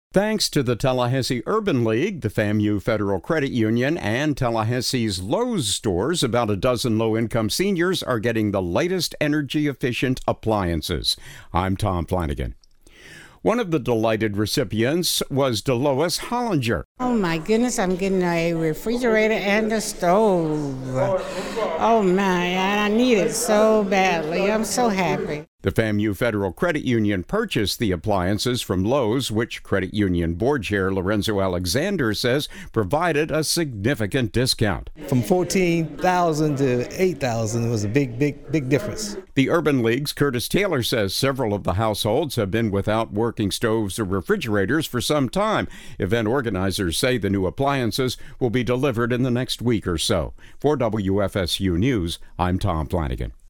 Thanks to the Tallahassee Urban League, the FAMU Federal Credit Union, and Tallahassee's Lowe's stores, about a dozen low-income seniors are getting the latest energy-efficient appliances. I'm Tom Flanagan. One of the delighted recipients was Delois Hollinger. Oh my goodness, I'm getting a refrigerator and a stove. Oh my, I need it so badly. I'm so happy. The FAMU Federal Credit Union purchased the appliances from Lowe's, which Credit Union Board Chair Lorenzo Alexander says provided a significant discount. From $14,000 to $8,000 was a big difference. The Urban League's Curtis Taylor says several of the households have been without working stoves or refrigerators for some time. Event organizers say the new appliances will be delivered in the next week or so. For WFSU News, I'm Tom Flanagan.